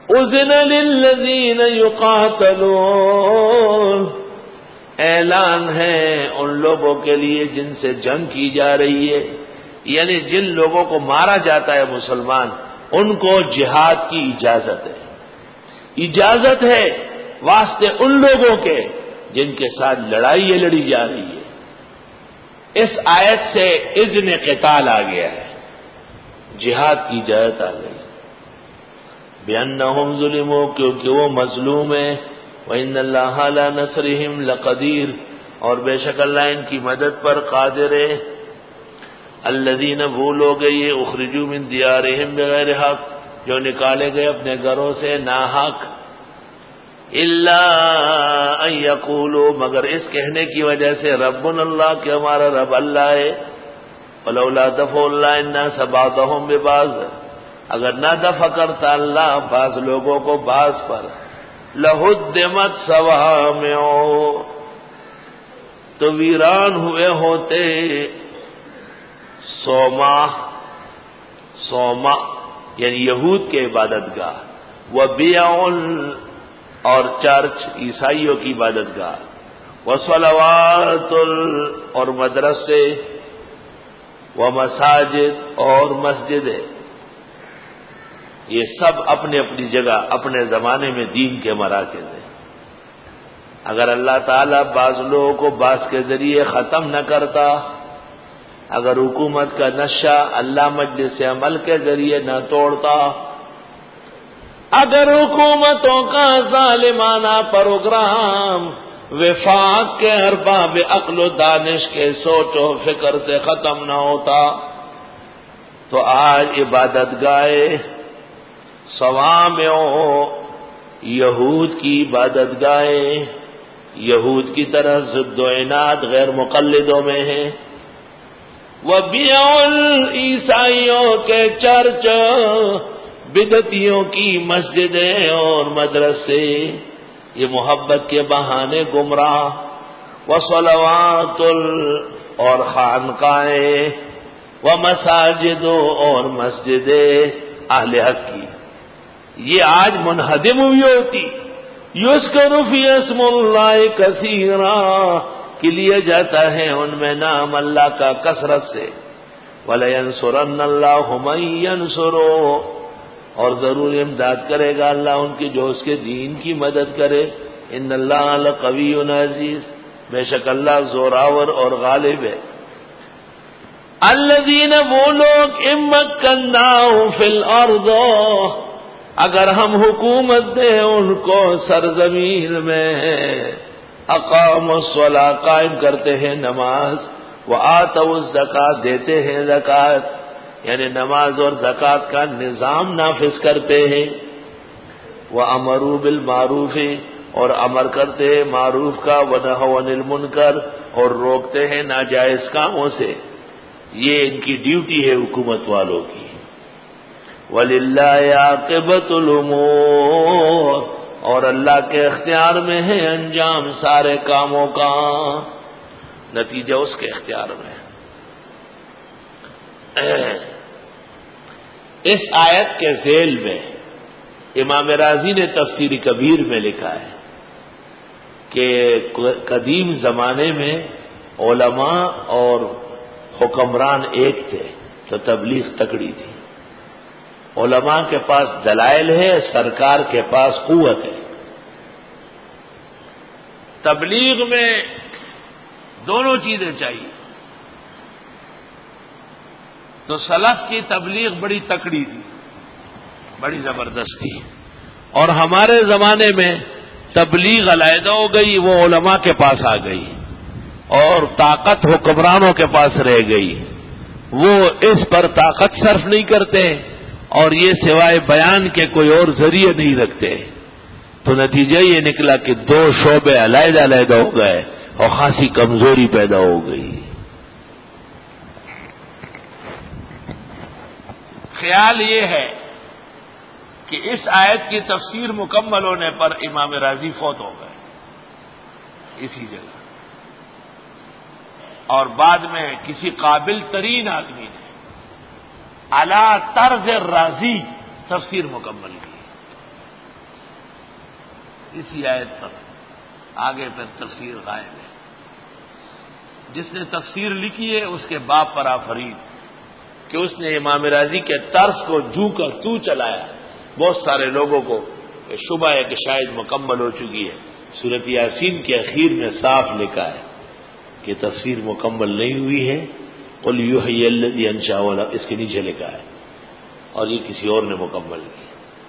اذن للذین یقاتلون، اعلان ہے ان لوگوں کے لیے جن سے جنگ کی جا رہی ہے، یعنی جن لوگوں کو مارا جاتا ہے مسلمان، ان کو جہاد کی اجازت ہے۔ اجازت ہے واسطے ان لوگوں کے جن کے ساتھ لڑائی لڑی جا رہی ہے۔ اس آیت سے اذن قتال آ گیا ہے، جہاد کی اجازت آ گئی۔ بِأَنَّهُمْ ظُلِمُوا، کیونکہ وہ مظلوم ہیں، وَإِنَّ اللَّهَ عَلَىٰ نَصْرِهِمْ لَقَدِيرٌ، اور بے شک اللہ ان کی مدد پر قادر ہے۔ الذین، وہ لوگ یہ اخرجوا من دیارہم بغیر حق، جو نکالے گئے اپنے گھروں سے ناحق، الا ان یقولوا، مگر اس کہنے کی وجہ سے ربنا اللہ، کہ ہمارا رب اللہ ہے، ولولا دفع اللہ الناس بعضهم ببعض، اگر نہ دفع کرتا اللہ بعض لوگوں کو بعض پر، لہدمت صوامع، تو ویران ہوئے ہوتے صومع یعنی یہود کے عبادت گاہ، وبیع، اور چرچ عیسائیوں کی عبادت گاہ، وصلوات، اور مدرسے، ومساجد، اور مسجدیں، یہ سب اپنی اپنی جگہ اپنے زمانے میں دین کے مراکز ہیں۔ اگر اللہ تعالیٰ بعض لوگوں کو بعض کے ذریعے ختم نہ کرتا، اگر حکومت کا نشہ اللہ مجلس عمل کے ذریعے نہ توڑتا، اگر حکومتوں کا ظالمانہ پروگرام وفاق کے ارباب عقل و دانش کے سوچ و فکر سے ختم نہ ہوتا، تو آج عبادت گاہیں صوامع، یہود کی عبادت گاہیں یہود کی طرح ضد و عناد غیر مقلدوں میں ہیں، وبیع، عیسائیوں کے چرچ، بدعتیوں کی مسجدیں اور مدرسے، یہ محبت کے بہانے گمراہ، وصلوات، اور خانقاہیں، ومساجد، اور مسجدیں اہل حق کی، یہ آج منہدم ہوئی ہوتی، یذکر فی اسم اللہ کثیرا، کہ لیا جاتا ہے ان میں نام اللہ کا کثرت سے، وَلَيَنْصُرَنَّ اللَّهُ مَن يَنْصُرُهُ، اور ضرور امداد کرے گا اللہ ان کی جو اس کے دین کی مدد کرے، ان اللہ لقوی عزیز، بے شک اللہ زوراور اور غالب ہے۔ الذین، وہ لوگ ان مکناہم فی الارض، اگر ہم حکومت دیں ان کو سرزمین میں، اقاموا الصلاۃ، قائم کرتے ہیں نماز، وآتوا الزکوٰۃ، دیتے ہیں زکوٰۃ، یعنی نماز اور زکوٰۃ کا نظام نافذ کرتے ہیں، وامروا بالمعروف، اور امر کرتے ہیں معروف کا، ونہوا عن المنکر، اور روکتے ہیں ناجائز کاموں سے، یہ ان کی ڈیوٹی ہے حکومت والوں کی۔ وَلِلَّهِ عَاقِبَةُ الْأُمُورِ، اور اللہ کے اختیار میں ہے انجام سارے کاموں کا، نتیجہ اس کے اختیار میں ہے۔ اس آیت کے ذیل میں امام رازی نے تفسیر کبیر میں لکھا ہے کہ قدیم زمانے میں علماء اور حکمران ایک تھے تو تبلیغ تکڑی تھی، علماء کے پاس دلائل ہے، سرکار کے پاس قوت ہے، تبلیغ میں دونوں چیزیں چاہیے، تو سلف کی تبلیغ بڑی تکڑی تھی، بڑی زبردست تھی، اور ہمارے زمانے میں تبلیغ علیحدہ ہو گئی، وہ علماء کے پاس آ گئی، اور طاقت حکمرانوں کے پاس رہ گئی، وہ اس پر طاقت صرف نہیں کرتے، اور یہ سوائے بیان کے کوئی اور ذریعے نہیں رکھتے، تو نتیجہ یہ نکلا کہ دو شعبے علیحدہ علیحدہ ہو گئے اور خاصی کمزوری پیدا ہو گئی۔ خیال یہ ہے کہ اس آیت کی تفسیر مکمل ہونے پر امام رازی فوت ہو گئے اسی جگہ، اور بعد میں کسی قابل ترین آدمی نے علی طرز رازی تفسیر مکمل کی، اسی آیت پر آگے پھر تفسیر غائب ہے. جس نے تفسیر لکھی ہے اس کے باپ پر آفرین کہ اس نے امام راضی کے طرز کو جو کر تو چلایا. بہت سارے لوگوں کو شبہ ہے کہ شاید مکمل ہو چکی ہے. سورۃ یاسین کے اخیر میں صاف لکھا ہے کہ تفسیر مکمل نہیں ہوئی ہے. قل یحیی الذی انشأها، اس کے نیچے لکھا ہے، اور یہ کسی اور نے مکمل کی.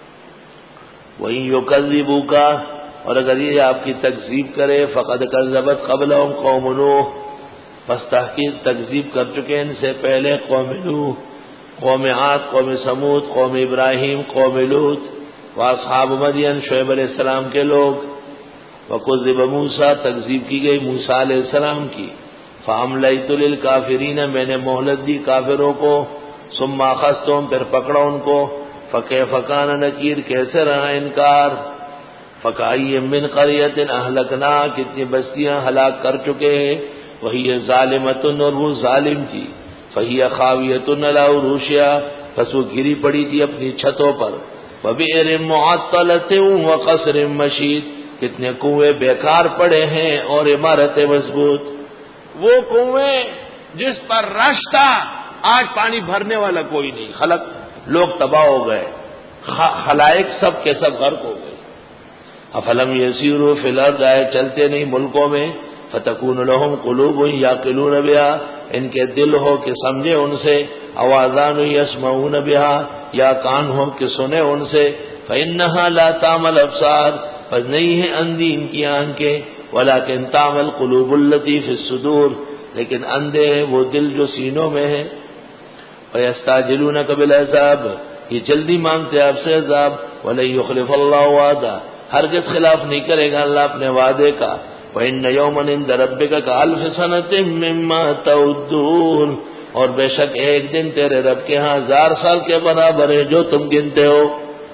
وَإِن يُكَذِّبُوكَ، اور اگر یہ آپ کی تکذیب کرے، فقد کذبت قبلہم قوم نوح، پس تحقیق تکذیب کر چکے ان سے پہلے قوم نوح، قوم عاد، قوم سمود، قوم ابراہیم، قوم لوط، واصحاب مدین، شعیب علیہ السلام کے لوگ. وَكُذِّبَ موسیٰ، تکذیب کی گئی موسیٰ علیہ السلام کی. فَأَمْلَيْتُ لِلْكَافِرِينَ، میں نے مہلت دی کافروں کو. ثُمَّ أَخَذْتُهُمْ، پھر پکڑا ان کو. فَكَيْفَ كَانَ نَكِيرِ، کیسے رہا انکار. فَكَأَيٍّ مِّن قَرْيَةٍ أَهْلَكْنَاهَا، کتنی بستیاں ہلاک کر چکے ہیں. وَهِيَ ظَالِمَةٌ، اور وہ ظالم تھی. فَهِيَ خَاوِيَةٌ عَلَىٰ عُرُوشِهَا، بس وہ گری پڑی تھی اپنی چھتوں پر. وَبِئْرٍ مُّعَطَّلَةٍ وَقَصْرٍ مَّشِيدٍ، کتنے کنویں بیکار پڑے ہیں اور عمارتیں مضبوط. وہ کنویں جس پر رش تھا آج پانی بھرنے والا کوئی نہیں. لوگ تباہ ہو گئے، خلائق سب کے سب غرق ہو گئے. افلم یسیروا فی الارض، آئے چلتے نہیں ملکوں میں. فتکون لہم قلوب یعقلون بہا، ان کے دل ہو کہ سمجھے ان سے. اوازان یسمعون بہا، یا کان ہو کہ سنے ان سے. فانہا لا تعمی الابصار، پس نہیں ہے اندھی ان کی آنکھیں. ولکن تعمی القلوب التی فی الصدور، لیکن اندھے ہیں وہ دل جو سینوں میں ہے. وَيَسْتَعْجِلُونَكَ بِالْعَذَابِ، یہ جلدی مانگتے آپ سے عذاب. وَلَن يُخْلِفَ اللَّهُ وَعْدَهُ، ہرگز خلاف نہیں کرے گا اللہ اپنے وعدے کا. وَإِنَّ يَوْمًا عِندَ رَبِّكَ كَأَلْفِ سَنَةٍ مِّمَّا تَعُدُّونَ، اور بے شک ایک دن تیرے رب کے ہاں 1000 سال کے برابر ہے جو تم گنتے ہو.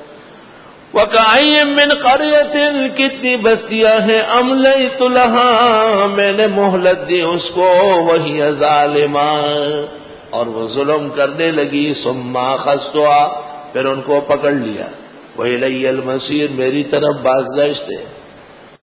وَكَأَيٍّ مِّن قَرْيَةٍ، کتنی بستیاں ہیں. أَمْلَيْتُ لَهَا، میں نے مہلت دی اس کو. وَهِيَ ظَالِمَةٌ، اور وہ ظلم کرنے لگی. ثُمَّ أَخَذْتُهَا، پھر ان کو پکڑ لیا. وَإِلَيَّ الْمَصِيرُ، میری طرف بازگشت ہے.